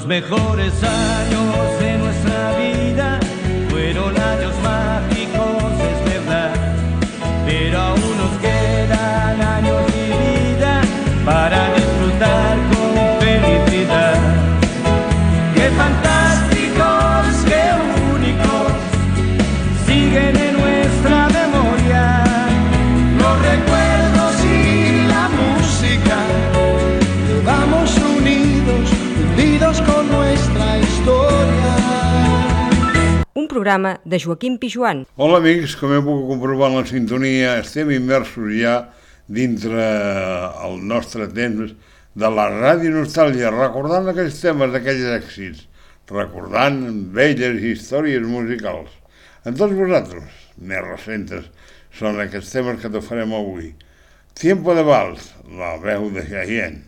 Los mejores años de nuestra vida fueron años mágicos, es verdad, pero aún nos quedan años de vida para disfrutar con felicidad. ¡Qué fantásticos, qué únicos! Siguen en nuestra memoria los recuerdos y la música. Vamos unidos con nuestra historia. Un programa de Joaquim Pijuan. Hola amics, com heu pogut comprovar en la sintonia, estem immersos ja dintre el nostre temps de la ràdio nostàlgia, recordant aquells temes d'aquells èxits, recordant velles històries musicals. En tots vosaltres, més recentes, són aquests temes que t'oferem avui. Tiempo de Vals, la veu de Cheyenne.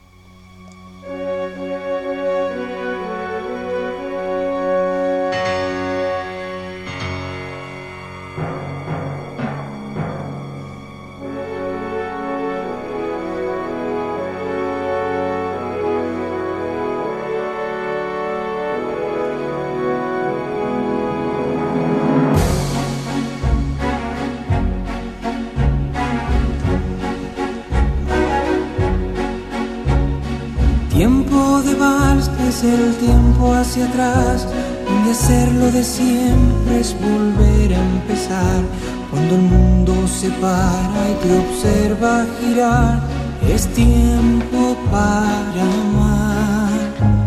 Tiempo de vals, que es el tiempo hacia atrás, donde hacerlo de siempre es volver a empezar. Cuando el mundo se para y te observa girar, es tiempo para amar.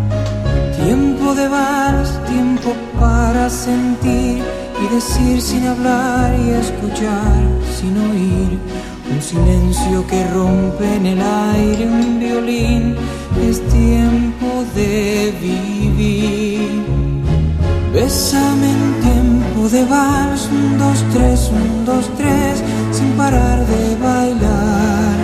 Tiempo de vals, tiempo para sentir y decir sin hablar y escuchar sin oír. Un silencio que rompe en el aire un violín. Es tiempo de vivir. Bésame en tiempo de vals, 1, 2, 3, 1, 2, 3, sin parar de bailar.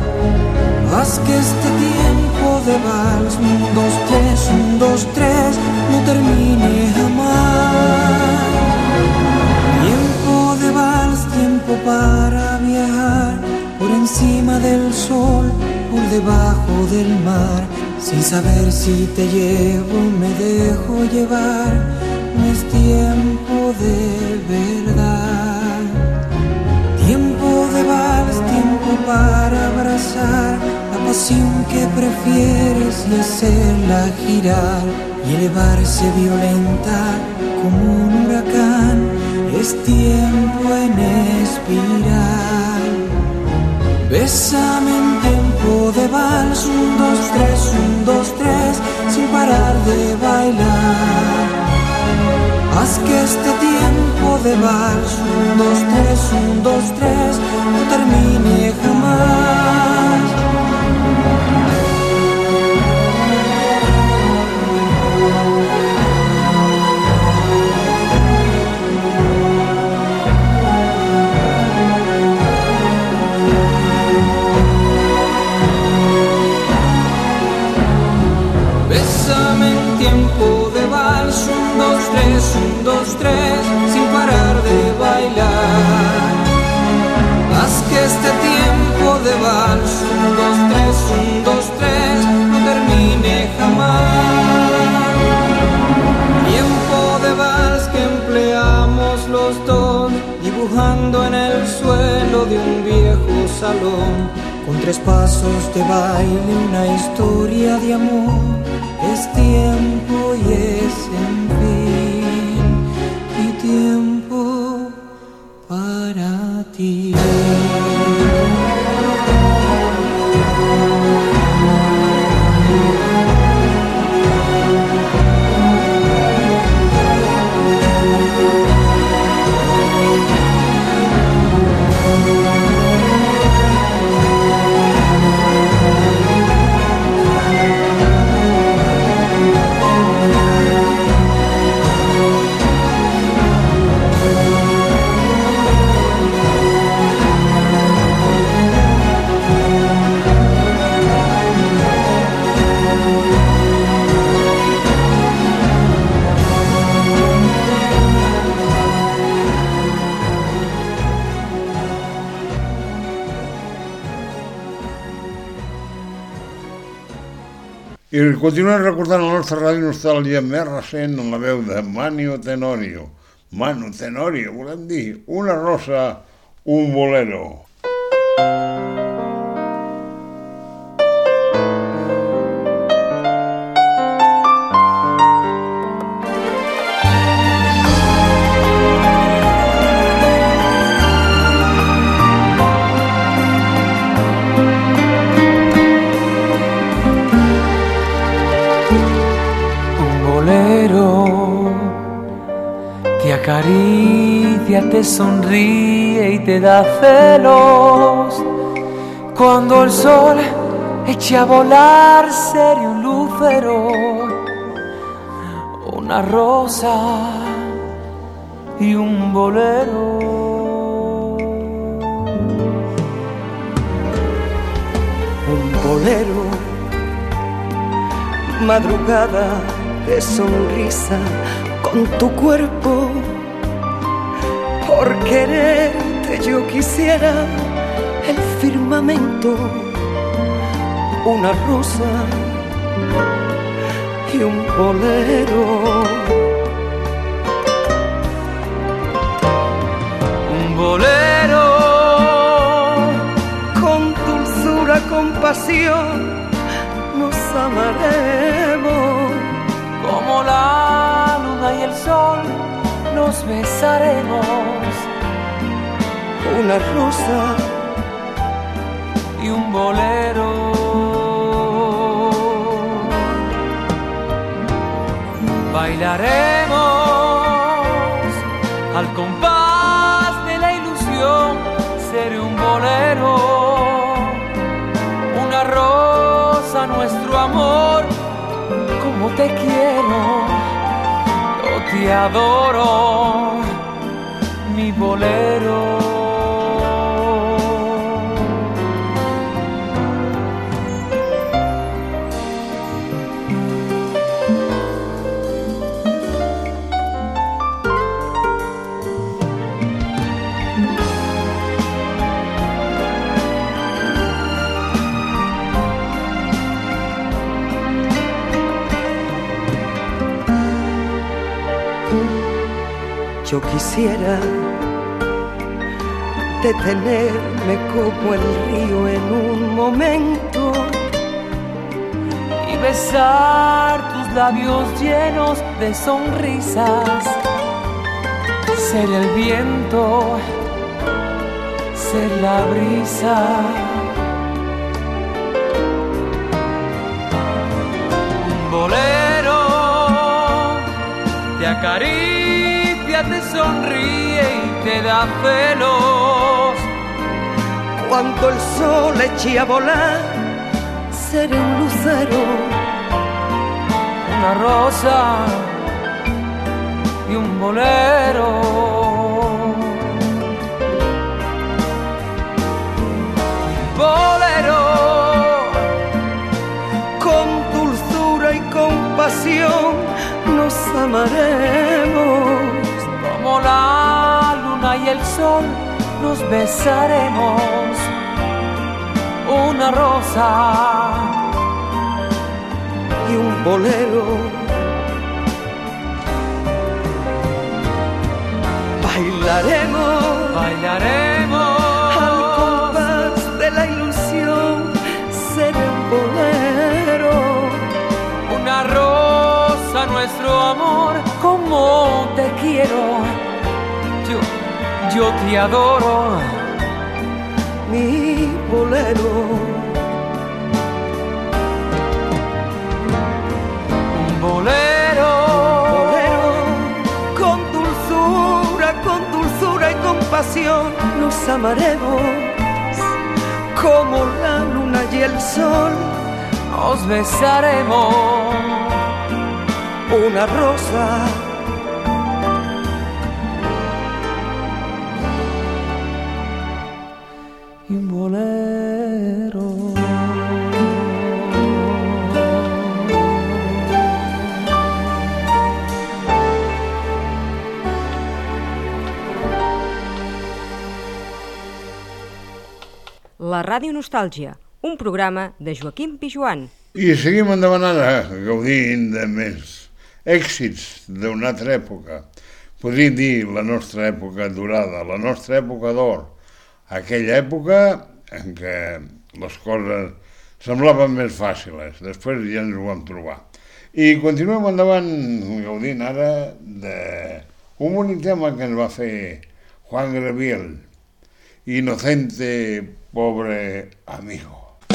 Haz que este tiempo de vals, 1, 2, 3, 1, 2, 3, no termine jamás. Tiempo de vals, tiempo para viajar por encima del sol, por debajo del mar, sin saber si te llevo o me dejo llevar. No es tiempo de verdad. Tiempo de vals, tiempo para abrazar la pasión que prefieres y hacerla girar y elevarse violenta como un huracán. Es tiempo en espiral. Bésame en tiempo de vals, 1, 2, 3, 1, 2, 3, sin parar de bailar. Haz que este tiempo de vals, 1, 2, 3, 1, 2, 3, no termine jamás. Tiempo de vals, 1, 2, 3, 1, 2, 3, sin parar de bailar. Haz que este tiempo de vals, 1, 2, 3, 1, 2, 3, no termine jamás. Tiempo de vals que empleamos los dos, dibujando en el suelo de un viejo salón, con 3 pasos de baile, una historia de amor. Es tiempo y es en fin, y tiempo para ti. I continuem recordant la nostra ràdio nostàlgia més recent en la veu de Manu Tenorio. Manu Tenorio, volem dir, una rosa, un bolero. Acaricia, te sonríe y te da celos. Cuando el sol eche a volar sería un lucero, una rosa y un bolero. Un bolero, madrugada de sonrisa con tu cuerpo. Por quererte yo quisiera el firmamento, una rosa y un bolero. Un bolero con dulzura, compasión, nos amaremos. Como la luna y el sol nos besaremos. Una rosa y un bolero. Bailaremos al compás de la ilusión. Seré un bolero, una rosa, nuestro amor. Como te quiero, yo te adoro, mi bolero. Yo quisiera detenerme como el río en un momento y besar tus labios llenos de sonrisas. Ser el viento, ser la brisa. Un bolero te acaricia, te sonríe y te da celos. Cuando el sol eche a volar, seré un lucero, una rosa y un bolero. Bolero con dulzura y compasión nos amaremos. Como la luna y el sol nos besaremos. Una rosa y un bolero. Bailaremos, bailaremos al compás de la ilusión. Seré un bolero, una rosa, nuestro amor. Como te quiero, yo te adoro, mi bolero. Un bolero, con dulzura y compasión nos amaremos. Como la luna y el sol nos besaremos. Una rosa y un bolero. La Ràdio Nostàlgia, un programa de Joaquim Pijuan. I seguim endavant ara, gaudint de més èxits d'una altra època. Podríem dir la nostra època dorada, la nostra època d'or. Aquella època en què les coses semblaven més fàcils, després ja ens ho vam trobar. I continuem endavant gaudint ara d'un bonic tema que ens va fer Juan Gabriel, Inocente, pobre amigo.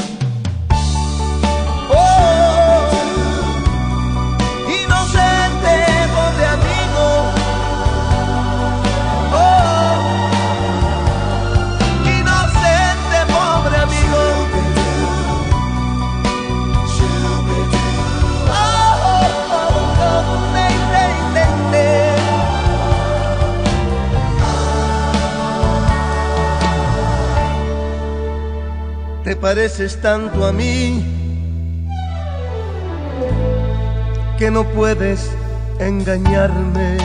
Inocente, pobre amigo. Inocente, pobre amigo. Te pareces tanto a mí que no puedes engañarme.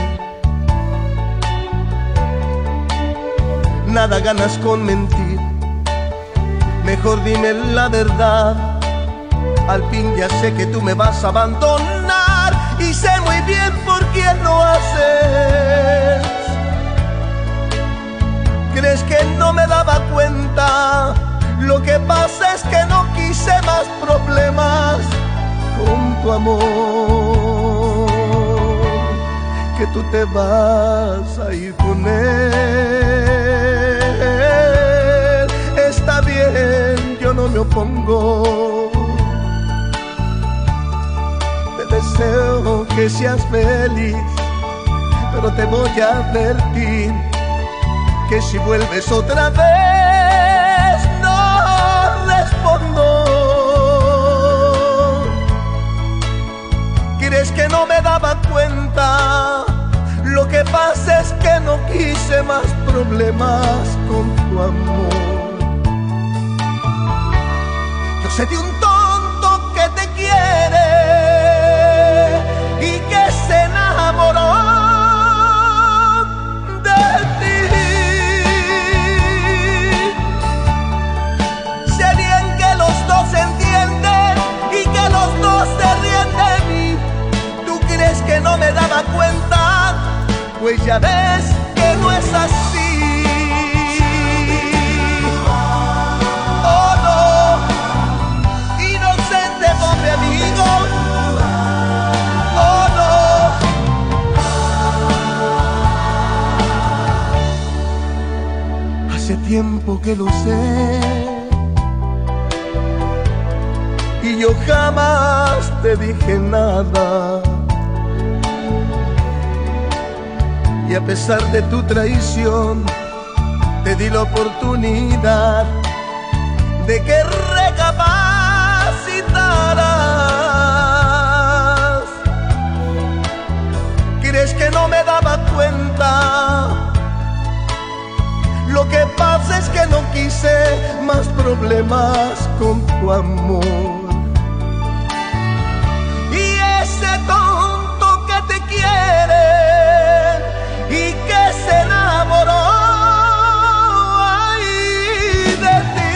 Nada ganas con mentir, mejor dime la verdad. Al fin ya sé que tú me vas a abandonar y sé muy bien por quién lo haces. ¿Crees que no me daba cuenta? Lo que pasa es que no quise más problemas con tu amor, que tú te vas a ir con él. Está bien, yo no me opongo. Te deseo que seas feliz, pero te voy a advertir que si vuelves otra vez no respondo. ¿Crees que no me daba cuenta? Lo que pasa es que no quise más problemas con tu amor. Yo sé de un tonto que te quiere y que se enamoró de ti. Sé bien que los dos se entienden y que los dos se ríen de mí. ¿Tú crees que no me daba cuenta? Pues ya ves que no es así. Oh no, inocente pobre amigo. Oh no. Hace tiempo que lo sé y yo jamás te dije nada. Y a pesar de tu traición, te di la oportunidad de que recapacitaras. ¿Crees que no me daba cuenta? Lo que pasa es que no quise más problemas con tu amor. Y ese tonto que te quiere y que se enamoró ay, de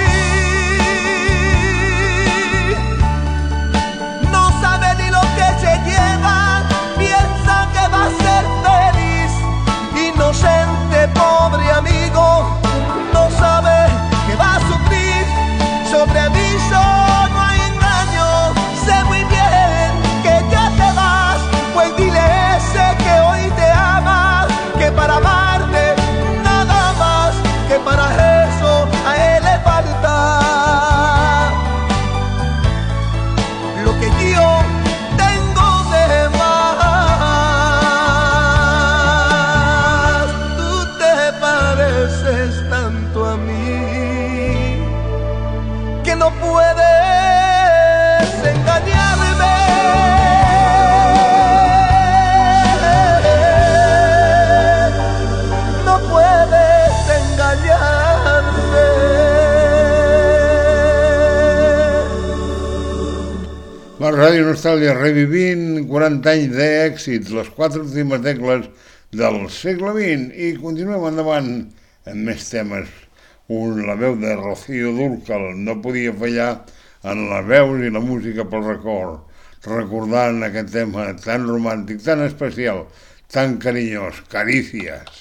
ti, no sabe ni lo que se lleva, piensa que va a ser feliz. Inocente pobre amigo, no sabe que va a sufrir. Sobre aviso no hay engaño, sé muy bien que ya te vas. Pues dile a ese que hoy te ama que para amarte nada más, que para eso a él le falta lo que yo tengo de más. Tú te pareces tanto a mí que no puedes engañarme. La Ràdio Nostàlgia revivint 40 anys d'èxits, les 4 últimes dècades del segle XX, i continuem endavant amb més temes la veu de Rocío Dúrcal no podia fallar en les veus i la música pel record, recordant aquest tema tan romàntic, tan especial, tan carinyós, Carícies.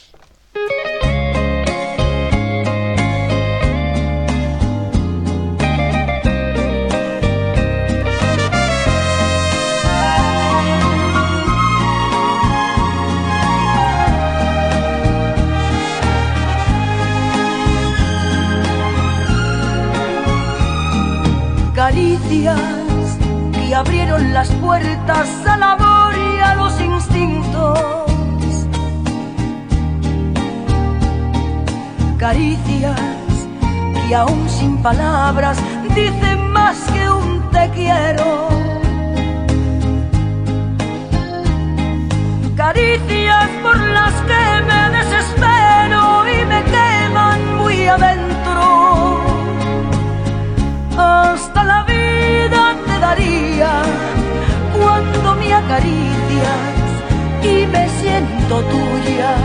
Caricias que abrieron las puertas al amor y a los instintos. Caricias que aún sin palabras dicen más que un te quiero. Caricias por las que me desespero y me queman muy adentro. Hasta la vida te daría cuando me acaricias y me siento tuya.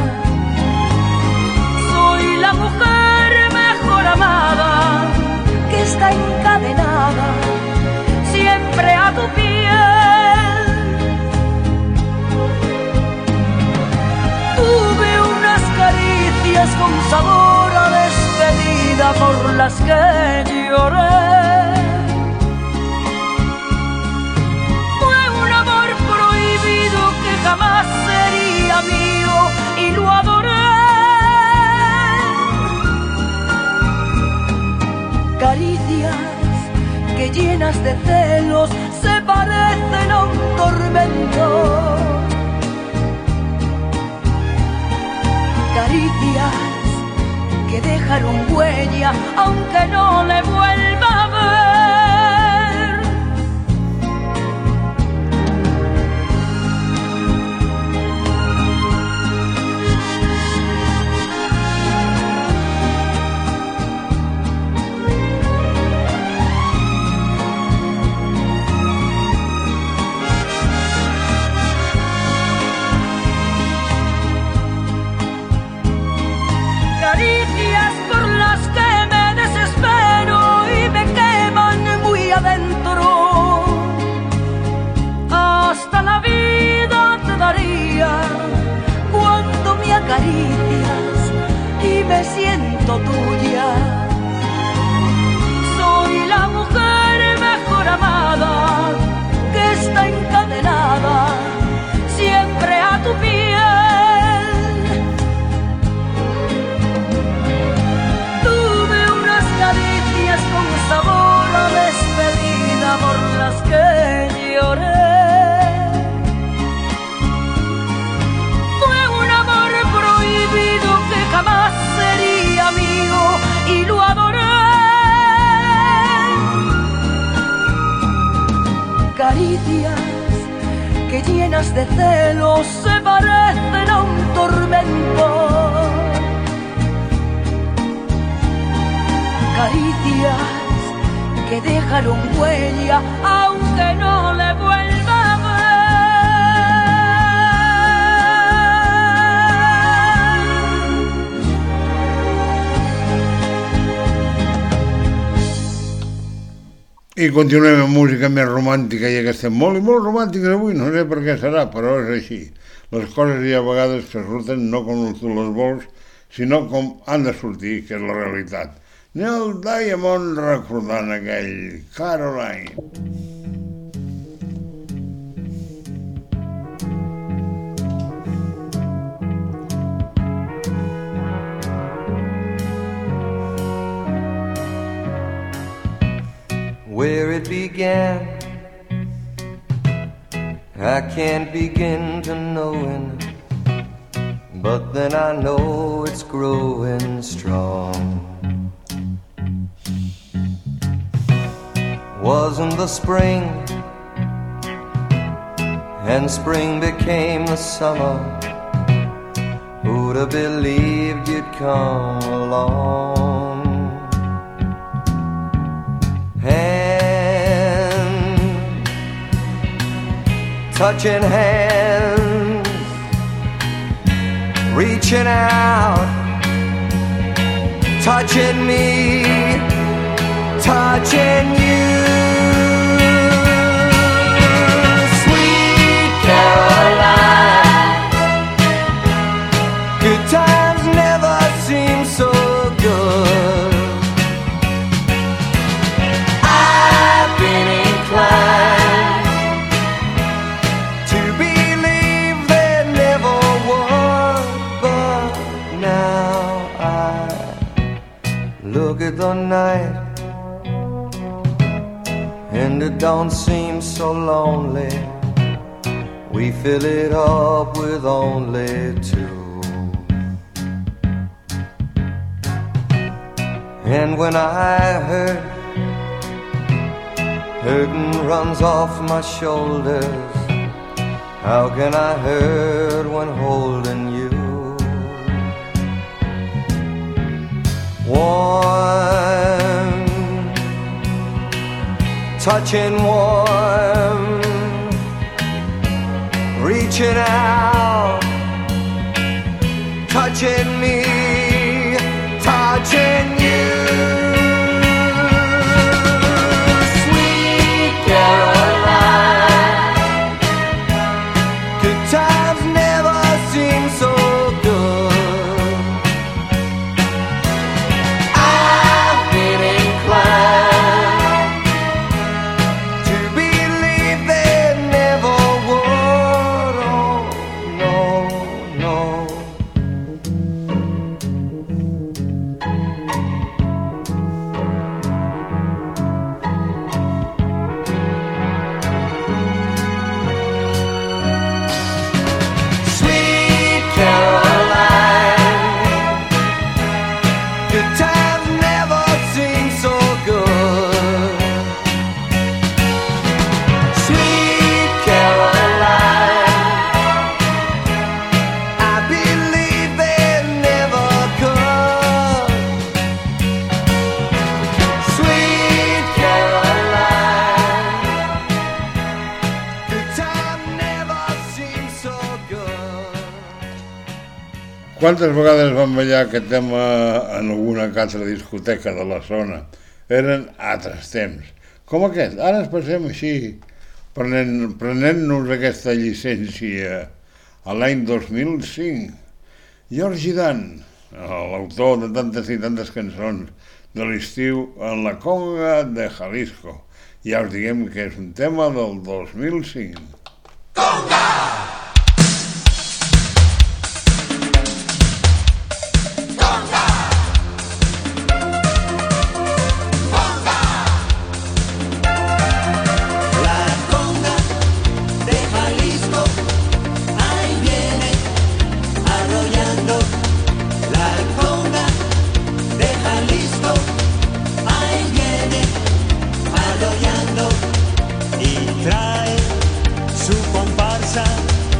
Soy la mujer mejor amada que está encadenada siempre a tu piel. Tuve unas caricias con sabor a despedida por las que lloré. Fue un amor prohibido que jamás sería mío y lo adoré. Caricias que llenas de celos se parecen a un tormento. Caricias que dejaron huella aunque no le vuelva a ver. Caricias por las que me desespero y me queman muy adentro. Hasta la vida te daría cuando me acaricias y me siento tuya. Soy la mujer mejor amada que está encadenada siempre a tu piel. Caricias con sabor a despedida por las que lloré. Fue un amor prohibido que jamás sería mío y lo adoré. Caricias que llenas de celos se parecen a un tormento. Caricias que dejaron huella aunque no le vuelva a ver. I continuem amb música més romàntica, ja que estem molt i molt romàntics avui, no sé per què serà, però és així. Les coses hi ha vegades que surten no com tu les vols, sinó com han de sortir, que és la realitat. Neil Diamond recordant aquell Caroline. Where it began, I can't begin to knowing, but then I know it's growing strong. Wasn't the spring, and spring became the summer. Who'd have believed you'd come along? Hand, touching hands, reaching out, touching me, touching you. Sweet Caroline, good times never seem so good. I've been inclined to believe there never was, but now I look at the night and it don't seem so lonely. We fill it up with only two. And when I hurt, hurting runs off my shoulders. How can I hurt when holding you? Warm, touching warm, reaching out, touching me, touching you. Sweet Caroline, good times never seem so good. I've been inclined to believe there never would. Oh, no, no. Sweet Caroline, good times never seem so good. Sweet Caroline, I believe they never could. Sweet Caroline, good time never seems so good. Quantes vegades vam ballar aquest tema en alguna que altra discoteca de la zona? Eren altres temps. Com aquest. Ara ens passem així, prenent-nos aquesta llicència a l'any 2005. George Dan, l'autor de tantes i tantes cançons de l'estiu en la conga de Jalisco. Ja us diguem que és un tema del 2005. La conga de Jalisco, ahí viene arrollando. La conga de Jalisco, ahí viene arrollando. Y trae su comparsa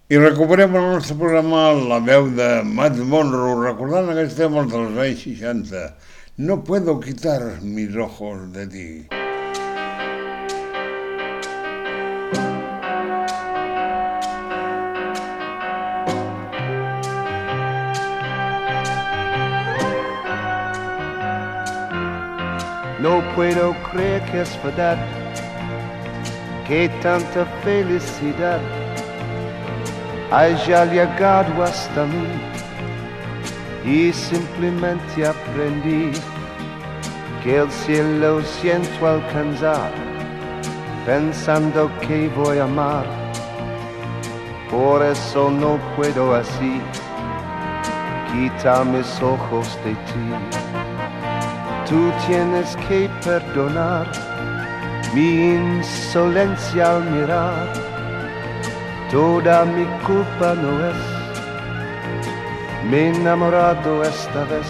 I recuperem el nostre programa la veu de Matt Monro, recordant aquests temes dels anys 60. No puedo quitar mis ojos de ti. No puedo creer que es verdad, que tanta felicidad haya llegado hasta mí y simplemente aprendí que el cielo siento alcanzar, pensando que voy a amar. Por eso no puedo así quitar mis ojos de ti. Tú tienes que perdonar mi insolencia al mirar. Toda mi culpa no es, me he enamorado esta vez.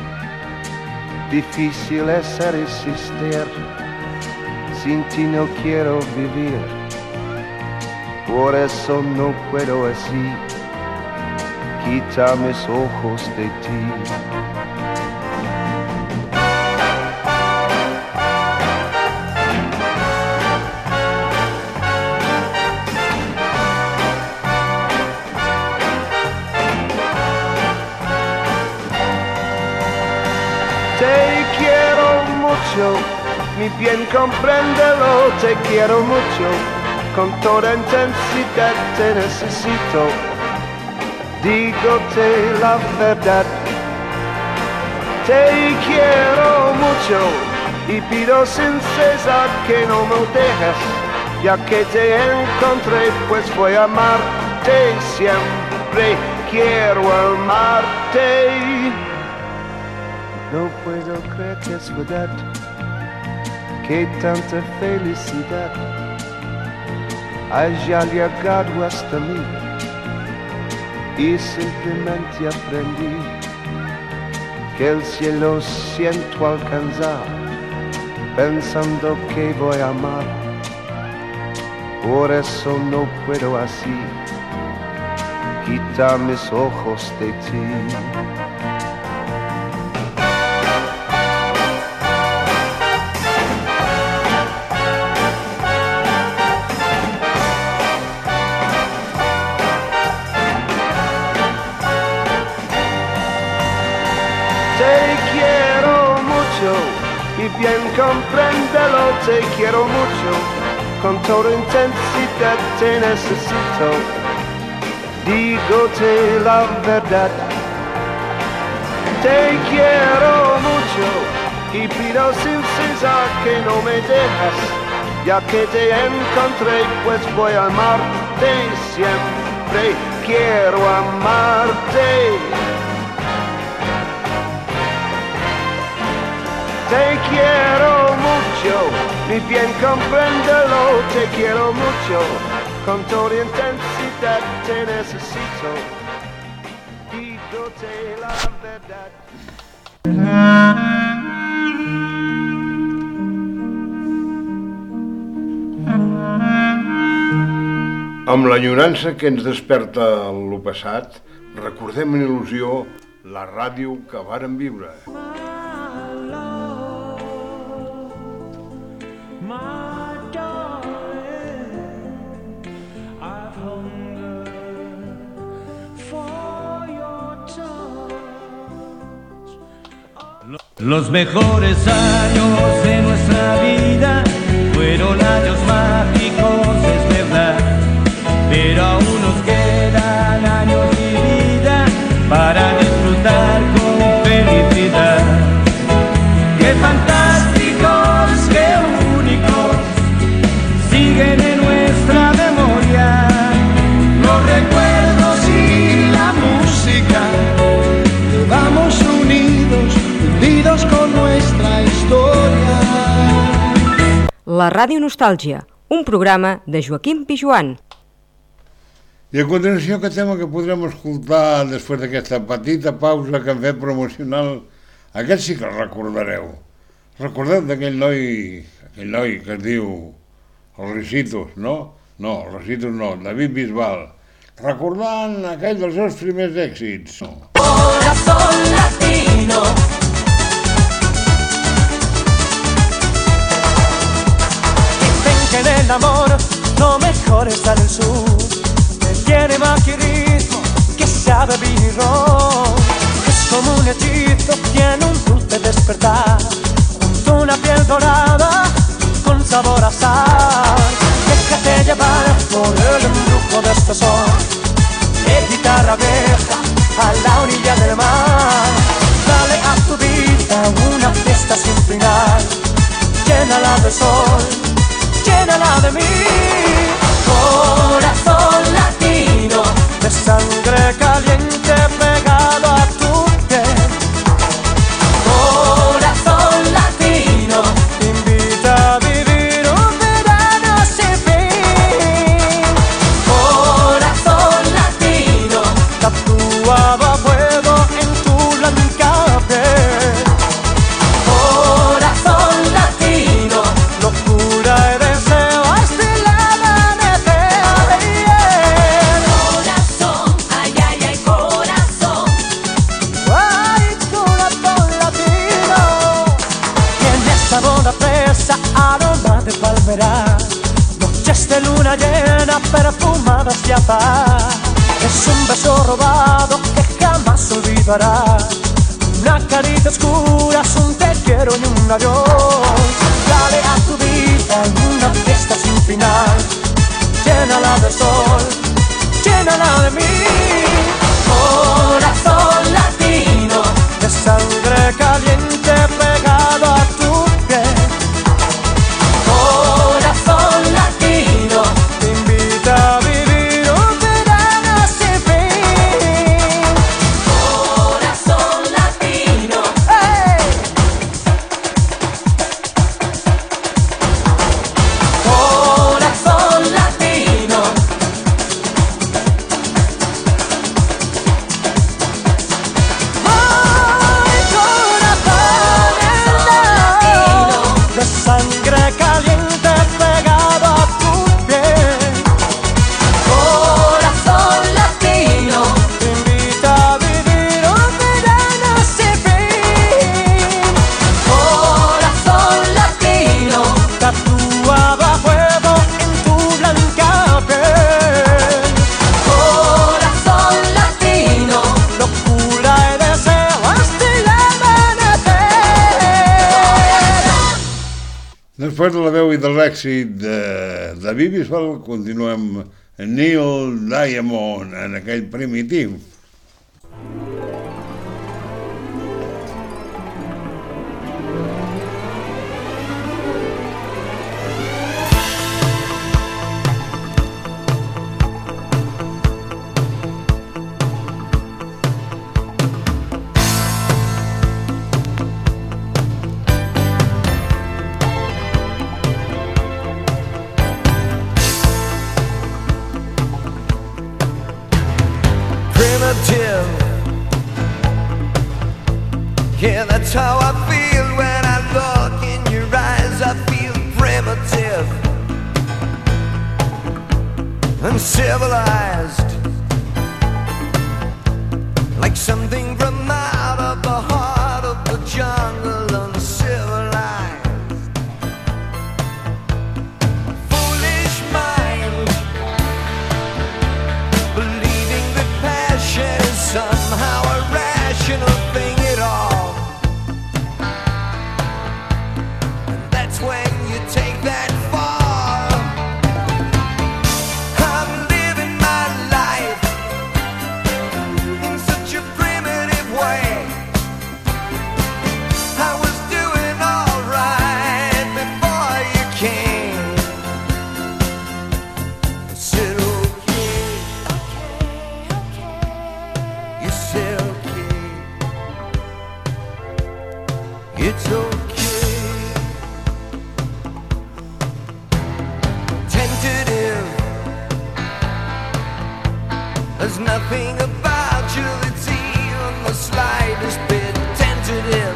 Difícil es resistir, sin ti no quiero vivir. Por eso no puedo así quitar mis ojos de ti. Te quiero mucho, mi bien compréndelo, te quiero mucho, con toda intensidad te necesito, dígote la verdad. Te quiero mucho y pido sin cesar que no me dejes, ya que te encontré pues voy a amarte siempre, quiero amarte. No puedo creer que es verdad, que tanta felicidad haya llegado hasta mí y simplemente aprendí que el cielo siento alcanzar, pensando que voy a amar. Por eso no puedo así quitar mis ojos de ti. Bien compréndelo, te quiero mucho, con toda intensidad te necesito, dígote la verdad. Te quiero mucho y pido sin cesar que no me dejas, ya que te encontré pues voy a amarte siempre, quiero amarte. Te quiero mucho, mi bien compréndelo, te quiero mucho, con toda intensidad te necesito, dígote la verdad. Amb l'enyorança que ens desperta lo passat, recordem en il·lusió la ràdio que vàrem viure. Los mejores años de nuestra vida fueron años mágicos, es verdad, pero aún nos quedan años de vida para disfrutar con felicidad. ¡Qué fantásticos, qué únicos! Siguen en nuestra memoria los recuerdos y la música. Vamos unidos con nuestra historia. La Ràdio Nostàlgia, un programa de Joaquim Pijuan. I a continuació aquest tema que podrem escoltar després d'aquesta petita pausa que hem fet promocional, aquest sí que el recordareu. Recordeu d'aquell noi que es diu el Ricitos, no? No, el Ricitos no, David Bisbal, recordant aquell dels seus primers èxits. Corazón latino. Dicen que en el amor lo mejor está en el sur, que tiene más que ritmo, que sabe vino y ron. Es como un hechizo, tiene un dulce despertar, junto a una piel dorada con sabor a sal. Déjate llevar por el embrujo de este sol, de guitarra vieja a la orilla del mar. Dale a tu vida una fiesta sin final, llénala de sol, llénala de mí. Corazón latino, de sangre caliente pegado a tu piel. corazón latino, Te invita a vivir un verano sin fin. corazón latino, Tatuaba fuego en tu blanca piel. corazón latino, Locura y deseo hasta el amanecer. corazón, ay, ay, ay, corazón, Ay, corazón latino. Tiene sabor a fresa, aroma de palmera, noches de luna llena perfumadas de azahar. Es un beso robado que jamás olvidarás, una carita oscura, es un te quiero y un adiós. Dale a tu vida una fiesta sin final, llénala de sol, llénala de mí. corazón latino, De sangre caliente pegado a tu piel. corazón latino, Te invita a vivir un verano sin fin. corazón latino, ¡Hey! corazón latino, ¡Ay, corazón latino! De sangre caliente pegado a tu piel. corazón latino, Te invita a vivir un verano sin fin. corazón latino, Tatuaba fuego en tu blanca piel. corazón latino, Locura y deseo hasta el amanecer. Després de la veu i de l'èxit de Bisbal, continuem amb Neil Diamond en aquell primitiu. Primitive. Yeah, that's how I feel when I look in your eyes. I feel primitive, uncivilized, like something from out of the heart of the jungle, uncivilized. Foolish mind, believing that passion is somehow a rational thing at all. And that's when you take that far. I'm living my life in such a primitive way. I was doing all right before you came. I said, okay. You said, okay. It's okay. Tentative. There's nothing about you that's even the slightest bit tentative.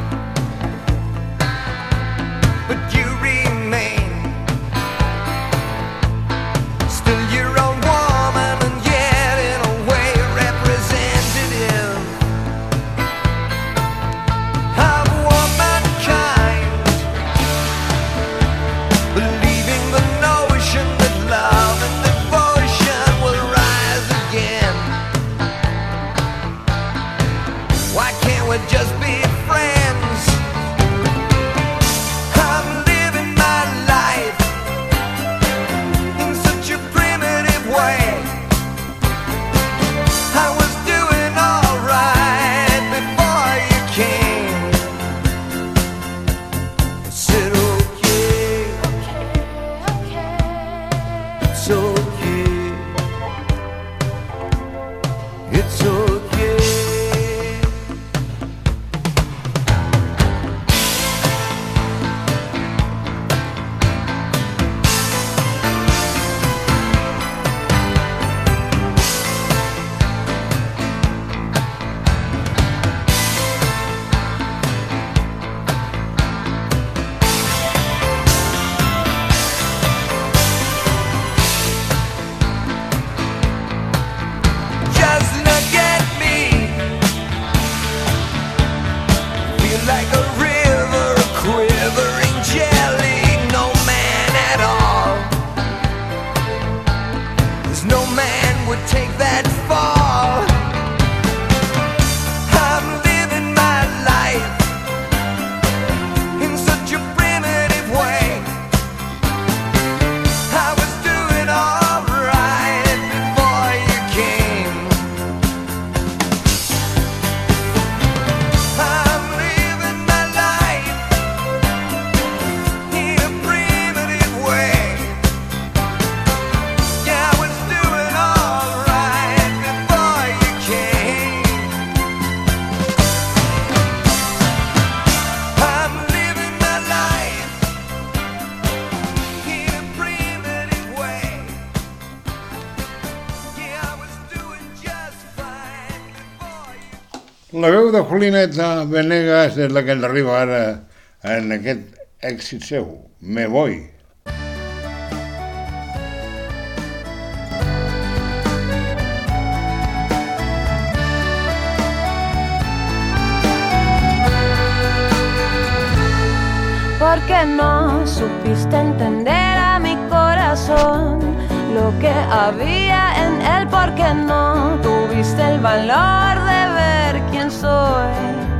But you remain still your own woman, and yeah, could just be friends. I'm living my life in such a primitive way. I was doing all right before you came. I said okay, it's okay, it's okay. Just look at me. Feel like a river of quivering jelly. No man at all. 'Cause no man would take that fall. I'm living my life in such a primitive way. I was doing all right before you came. I'm living my life in a primitive way. Yeah, I was doing all right before you came. I'm living my life in a primitive way. Yeah, I was doing just fine before you. La veu de Julieta Venegas és la que ens arriba ara en aquest èxit seu, Me Voy. Porque no supiste entender a mi corazón lo que había en él, porque no tuviste el valor de ver quién soy,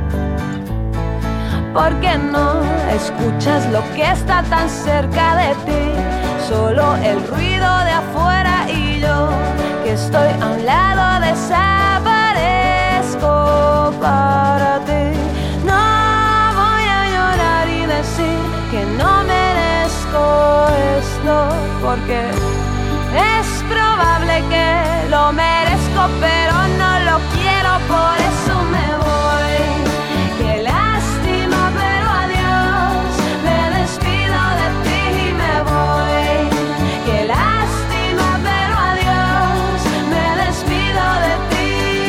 porque no escuchas lo que está tan cerca de ti, solo el ruido de afuera y yo que estoy a un lado desaparezco para ti. No voy a llorar y decir que no merezco esto, porque es probable que lo merezco, pero no lo quiero, por eso me voy. Qué lástima, pero adiós, me despido de ti y me voy. Qué lástima, pero adiós, me despido de ti.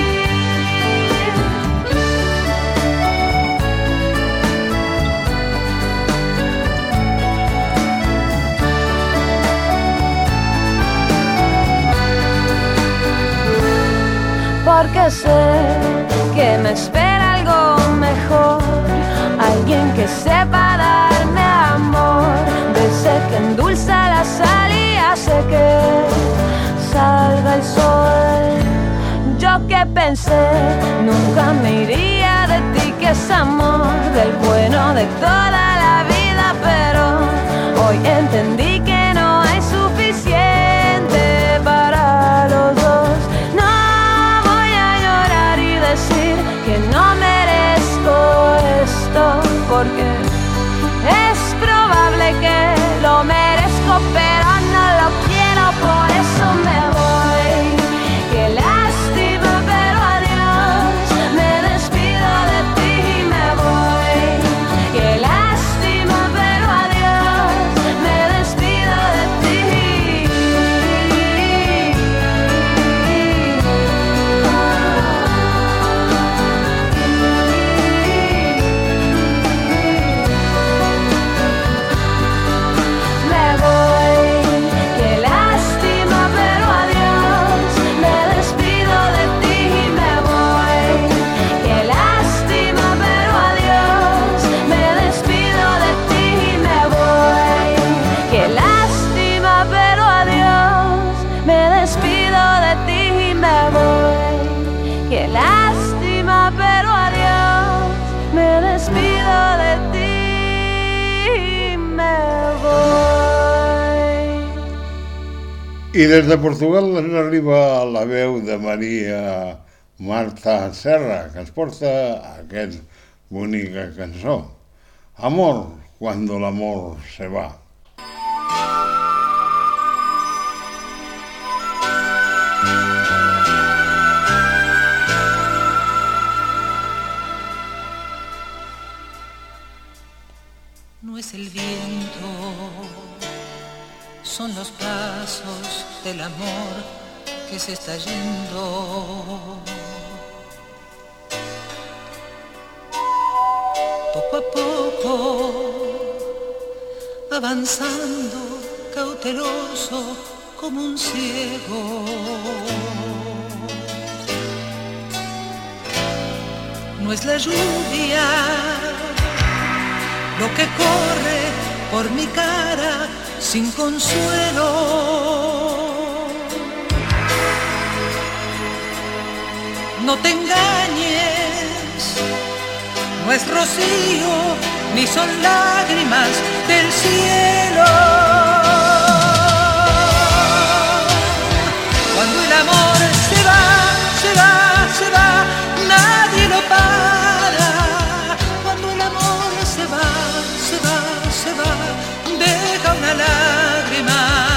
Porque sé que me espera algo mejor, alguien que sepa darme amor, de ese que endulza la sal y hace que salga el sol. Yo que pensé nunca me iría de ti, que es amor del bueno de toda la vida, pero hoy entendí que no hay suficiente para los dos. No voy a llorar y decir que no merezco esto, porque es probable que lo merezco, pero no lo quiero, por eso me voy. Qué lástima, pero adiós, me despido de ti y me voy. Qué lástima, pero adiós, me despido de ti. Me voy, qué lástima. I des de Portugal ens arriba la veu de Maria Marta Serra, que ens porta aquesta bonica cançó. Amor, cuando el amor se va. No es el viento, son los pasos del amor que se está yendo. Poco a poco, avanzando, cauteloso como un ciego. No es la lluvia lo que corre por mi cara sin consuelo. No te engañes, no es rocío ni son lágrimas del cielo. Cuando el amor se va, se va, se va, nadie lo para. Cuando el amor se va, se va, se va, deja una lágrima.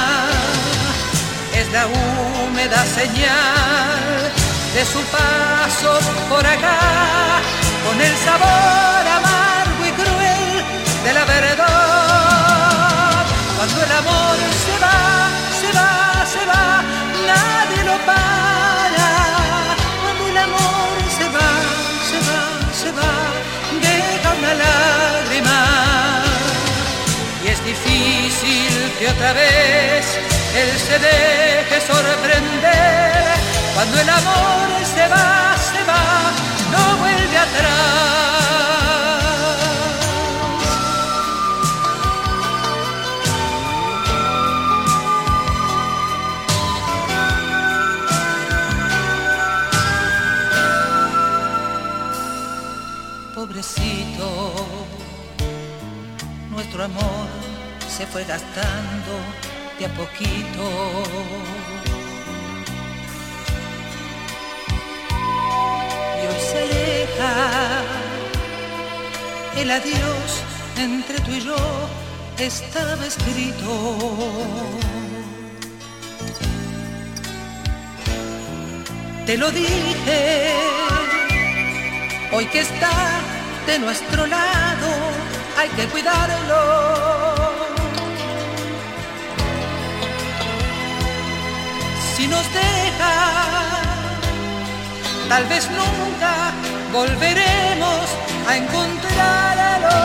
Es la húmeda señal de su paso por acá, con el sabor amargo y cruel de la verdad. Cuando el amor se va, se va, se va, nadie lo para. Cuando el amor se va, se va, se va, deja una lágrima. Y es difícil que otra vez él se deje sorprender. Cuando el amor se va, no vuelve atrás. Pobrecito, nuestro amor se fue gastando de a poquito. Y hoy se aleja, el adiós entre tú y yo estaba escrito. Te lo dije, hoy que está de nuestro lado hay que cuidarlo. Si nos deja, tal vez nunca volveremos a encontrarlo.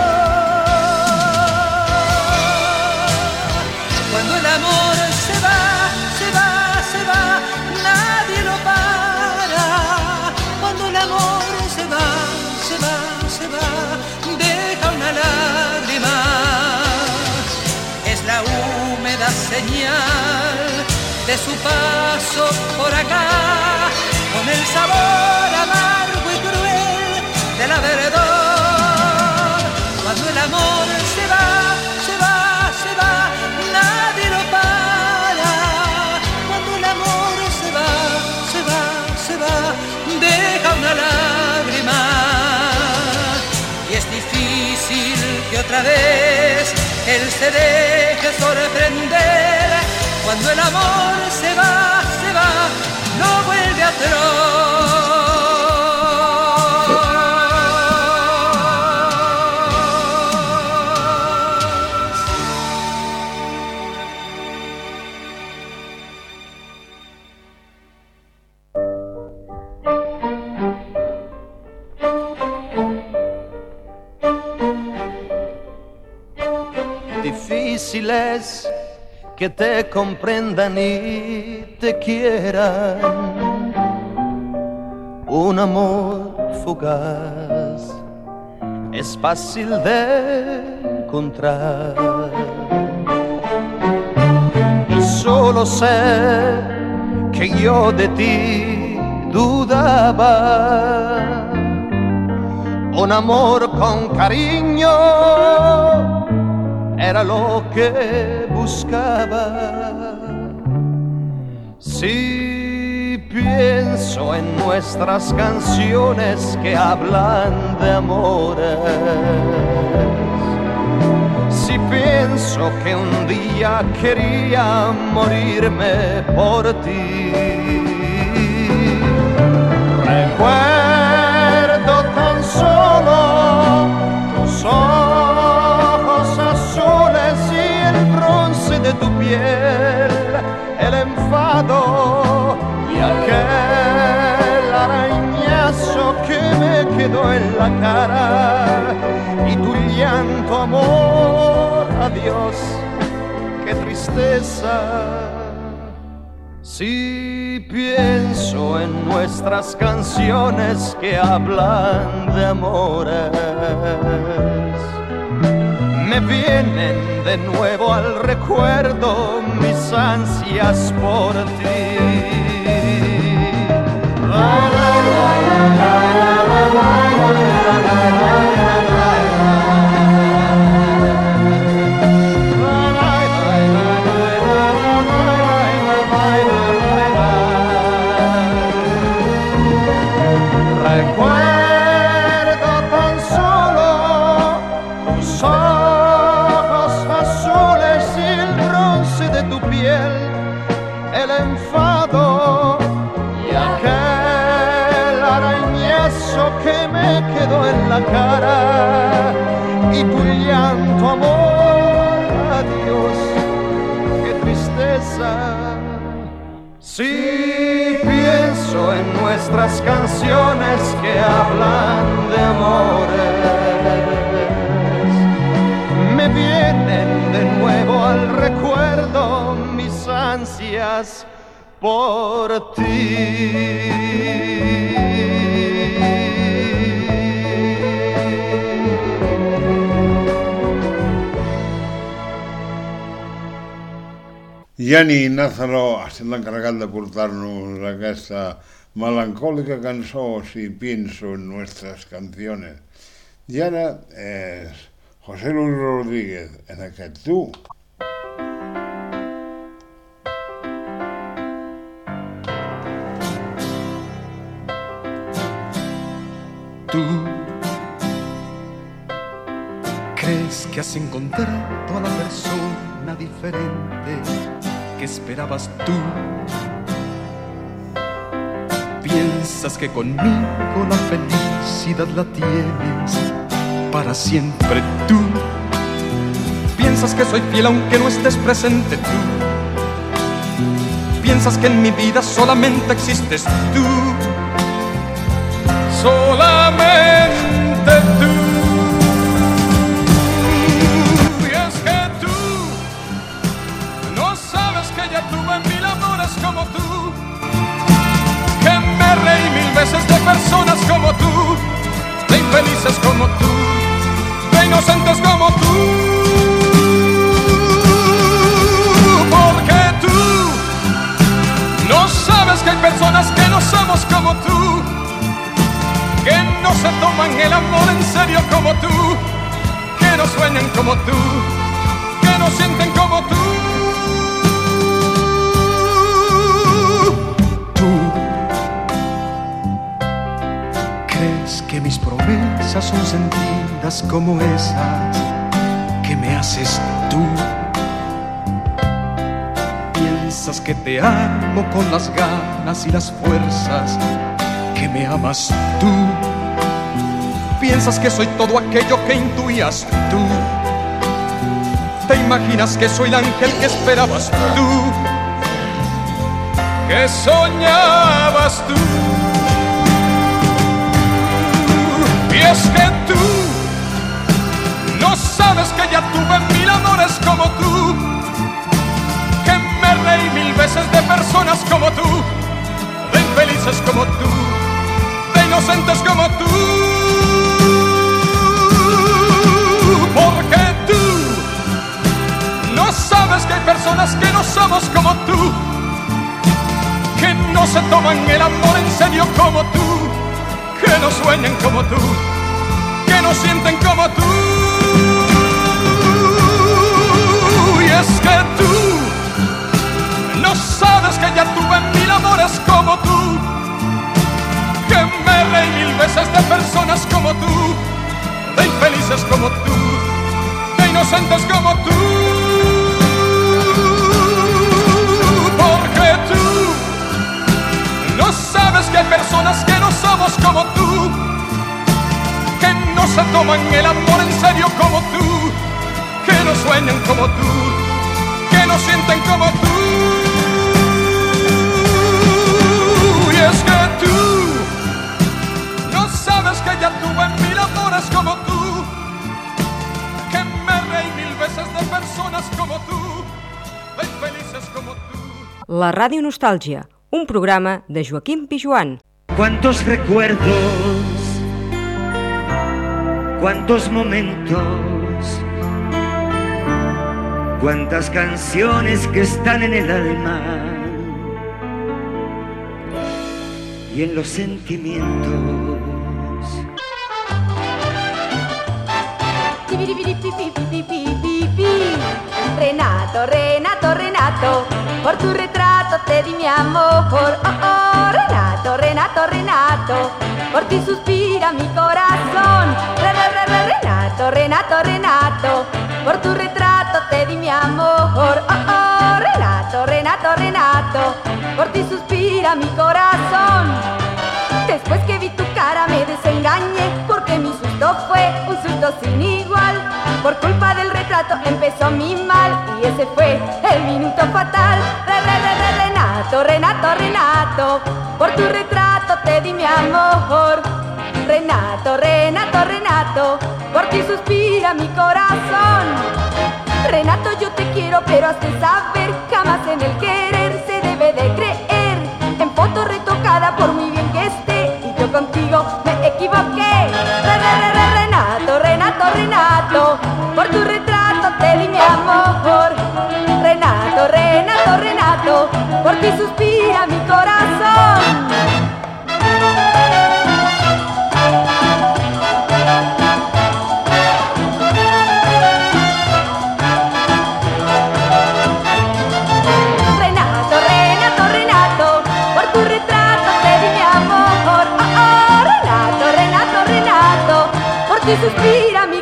Cuando el amor se va, se va, se va, nadie lo para. Cuando el amor se va, se va, se va, deja una lágrima. Es la húmeda señal de su paso por acá, con el sabor amargo y cruel de la verdad. Cuando el amor se va, se va, se va, nadie lo para. Cuando el amor se va, se va, se va, deja una lágrima. Y es difícil que otra vez él se deje sorprender. Cuando el amor se va, no vuelve atrás. Difícil es que te comprendan y te quieran. Un amor fugaz es fácil de encontrar. Y solo sé que yo de ti dudaba. Un amor con cariño era lo que buscaba. Si pienso en nuestras canciones que hablan de amores, si pienso que un día quería morirme por ti, recuerdo tan solo tus ojos azules y el bronce de tu piel, el enfado y aquel arañazo que me quedó en la cara y tu llanto, amor, adiós, qué tristeza. Si pienso en nuestras canciones que hablan de amores, me vienen de nuevo al recuerdo mis ansias por ti. El enfado y aquel arañazo que me quedó en la cara y tu llanto, amor, adiós, qué tristeza. Si pienso en nuestras canciones que hablan de amores, me vienen de nuevo al recuerdo mis ansias por ti. Gianni Nazaro ha estat l'encarregat de portar-nos aquesta melancòlica cançó Si pienso en nuestras canciones. I ara és José Luis Rodríguez en aquest Tu. Tú crees que has encontrado a la persona diferente que esperabas tú. Piensas que conmigo la felicidad la tienes para siempre tú. Piensas que soy fiel aunque no estés presente tú. Piensas que en mi vida solamente existes tú. Solamente tú. Y es que tú no sabes que ya tuve mil amores como tú, que me reí mil veces de personas como tú, de infelices como tú, de inocentes como tú. Porque tú no sabes que hay personas que no somos como tú, que no se toman el amor en serio como tú, que no sueñan como tú, que no sienten como tú. Tú crees que mis promesas son sentidas como esas que me haces tú. Piensas que te amo con las ganas y las fuerzas que me amas tú. Piensas que soy todo aquello que intuías tú. Te imaginas que soy el ángel que esperabas tú, que soñabas tú. Y es que tú no sabes que ya tuve mil amores como tú, que me reí mil veces de personas como tú, de infelices como tú, de inocentes como tú. Porque tú no sabes que hay personas que no somos como tú, que no se toman el amor en serio como tú, que no sueñan como tú, que no sienten como tú. Y es que tú no sabes que ya tuve mil amores como tú, que me reí mil veces de personas como tú, de infelices como tú, de inocentes como tú. Porque tú no sabes que hay personas que no somos como tú, que no se toman el amor en serio como tú, que no sueñan como tú, que no sienten como tú. Y es que tú no sabes que ya tuve mil amores como tú, que me reí mil veces de personas como tú, de infelices como tú. La Ràdio Nostàlgia, un programa de Joaquim Pijuan. Cuántos recuerdos, cuántos momentos, cuántas canciones que están en el alma y en los sentimientos. Renato, Renato, Renato, por tu retrato te di mi amor. Oh, oh, Renato, Renato, Renato, por ti suspira mi corazón. Renato, Renato, Renato, por tu retrato te di mi amor. Oh, oh, Renato, Renato, Renato, por ti suspira mi corazón. Después que vi tu cara me desengañé, porque mi susto fue un susto sin igual. Por culpa del retrato empezó mi mal, y ese fue el minuto fatal. Renato, Renato, Renato, por tu retrato te di mi amor. Renato, Renato, Renato, por ti suspira mi corazón. Renato, yo te quiero, pero has de saber, jamás en el querer se debe de creer. En foto retocada, por muy bien que esté, y yo contigo me equivoqué. Renato, Renato, Renato, por tu retrato te di mi amor. Renato, Renato, Renato, por ti suspira mi corazón. Y suspira mi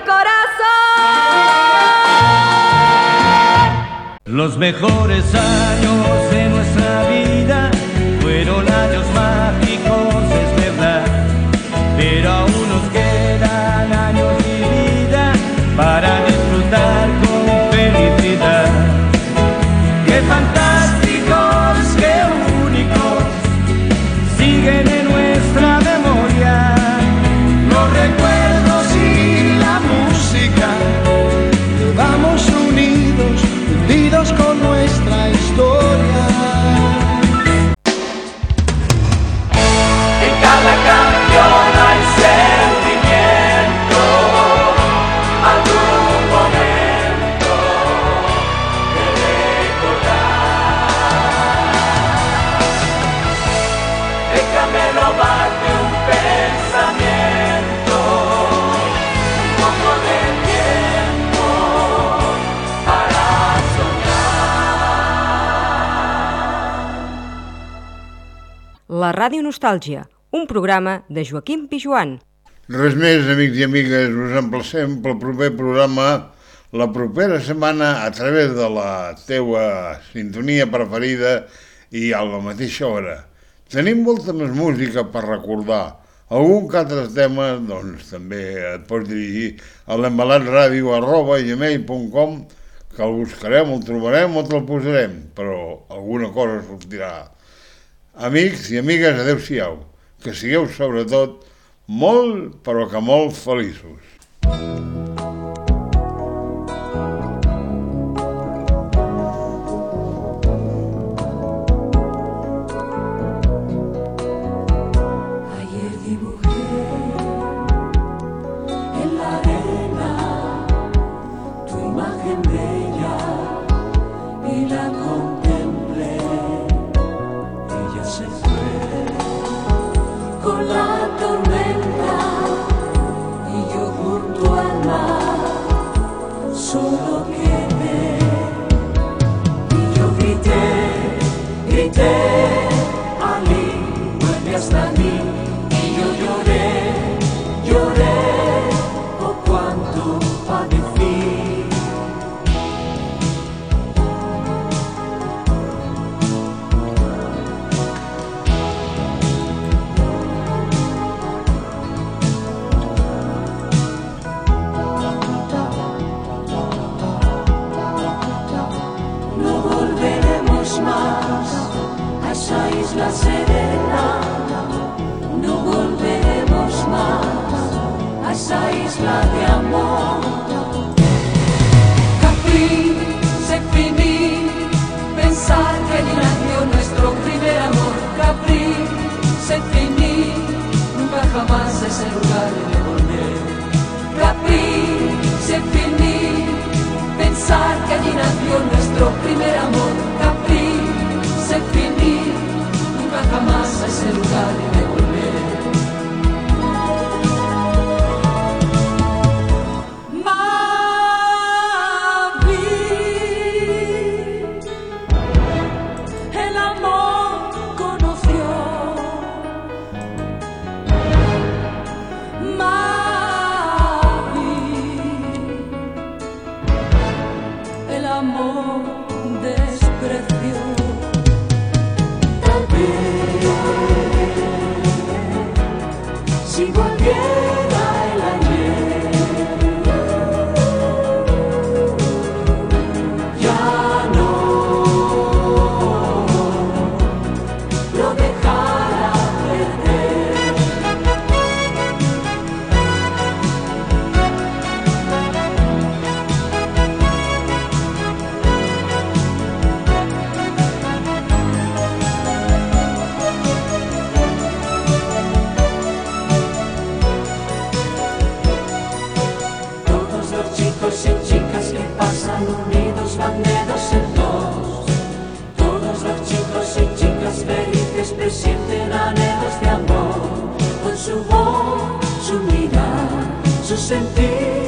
corazón. Los mejores años de nuestra vida fueron años mágicos, es verdad, pero aún nos quedan años de vida para disfrutar con felicidad. Qué fantásticos, qué únicos, siguen en nuestra memoria los recuerdos y la música. Vamos unidos, unidos con nuestra historia. En cada canción hay sentimiento, algún momento que recordar. Déjame robarte un pensamiento, un poco de tiempo para soñar. La Ràdio Nostàlgia, un programa de Joaquim Pijuan. Res més, amics i amigues, us emplacem pel proper programa la propera setmana a través de la teua sintonia preferida i a la mateixa hora. Tenim molta més música per recordar. Algun que altres temes, doncs també et pots dirigir a l'embalatradio@gmail.com, que el buscarem, el trobarem o te'l posarem, però alguna cosa sortirà. Amics i amigues, adeu-siau. Que sigueu, sobretot, molt, però que molt feliços. Ayer dibujé en la arena tu imagen bella y la contemplé. Ella se fue con la tormenta y yo junto al mar. es la de amor. Capri, c'est fini, pensar que nació nuestro primer amor. Capri, c'est fini, nunca jamás a ese lugar de volver. Capri, c'est fini, pensar que allí nació nuestro primer amor. Capri, c'est fini, nunca jamás a ese lugar de volver. Ma vie, el amor conoció. Ma vie, el amor despreció. Tal vez si volviera el ayer, ya no lo dejara perder. Todos los chicos y chicas que pasan unidos van de dos en dos. Todos los chicos y chicas felices presienten anhelos de amor. Con su voz, su mirar, su sentir.